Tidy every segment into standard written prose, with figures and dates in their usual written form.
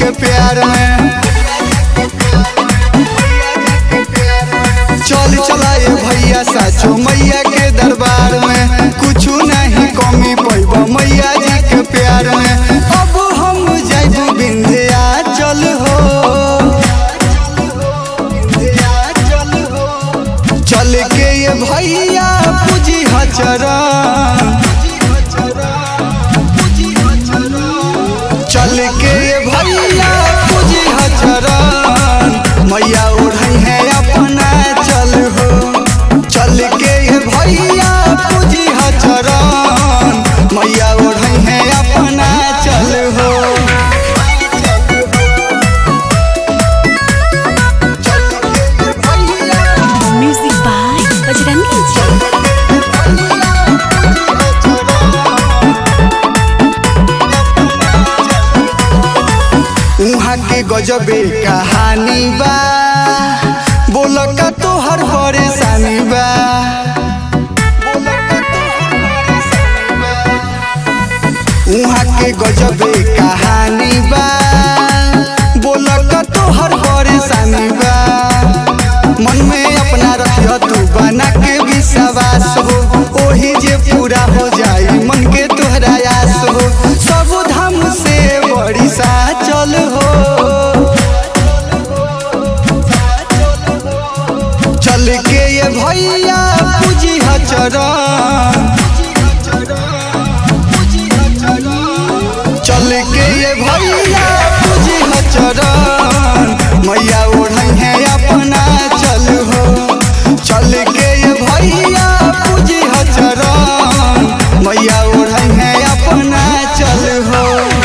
के प्यार में। चल चलाए भैया साचो मैया के दरबार में, कुछ नहीं कमी पैबा मैया जी के प्यार में। अब हम जाइबू विंध्याचल हो, चल के ये भैया पूजी चरण, चल के ये भैया पूजी चरण, मैया ओढ़ई है अपना चल हो। चल के ये भैया पूजी चरण, मैया ओढ़ई है अपना चल हो। म्यूजिक बाय बजरंगी जी। उहाँ के गजबे कहानी बा, बोल का तोहर परेशानी बा। उहाँ के गजबे कहानी बा, बोल का तोहर परेशानी बा। मन में अपना रखियो तू बना के विश्वास हो, ओही जे पूरा हो जाई मन के तोहरा आस हो। सब धाम से बड़ी सा चल हो, चल के ये भैया पूजी चरण, चल के ये भैया पूजी चरण, मैया ओढ़ई है अपना चल हो। चल के ये भैया पूजी चरण, मैया ओढ़ई है अपना चल हो।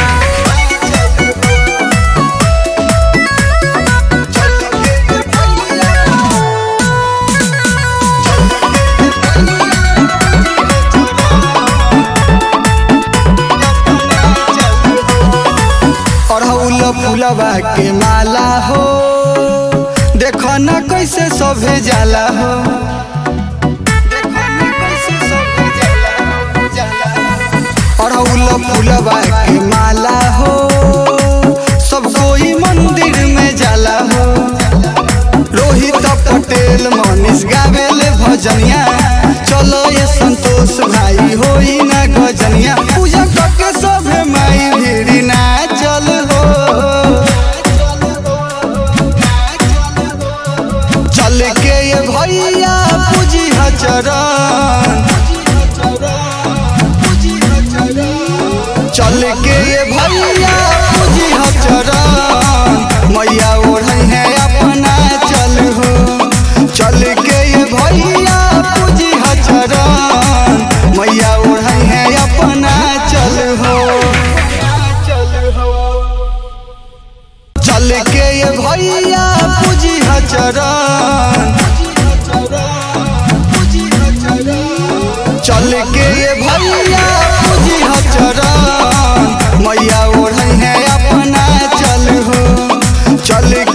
अड़हुल फूलवा के माला हो, देखो न कैसे सभे जाला हो। अड़हुल फूलवा के माला हो, सब कोई मंदिर में जाला हो। रोहित पटेल मनीष गावेले भजनिया, चलो ये संतोष भाई होई ना गजनिया। पूजा करके सभे माई भीड़ी ना चल हो, चल के ये भैया पूजी चरण, चल के ये भैया पूजी चरण, मैया ओढ़ई है अपना चल हो। चल के ये भैया पूजी चरण, मैया ओढ़ई है अपना चल हो। चल के ये भैया पूजी चरण, चल के ये भैया पूजी चरण, मैया ओढ़ई है अपना चल हो। चल